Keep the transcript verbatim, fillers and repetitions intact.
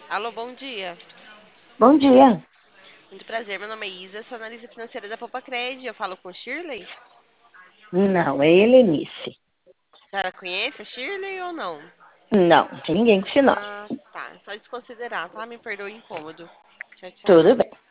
Alô, bom dia. Bom dia. Muito prazer, meu nome é Isa, sou analista financeira da Popacred. Eu falo com Shirley? Não, é Helenice. A senhora conhece a Shirley ou não? Não, tem ninguém com esse nome. Ah, tá. Só desconsiderar, tá? Me perdoe o incômodo. Tchau, Tudo tchau. bem.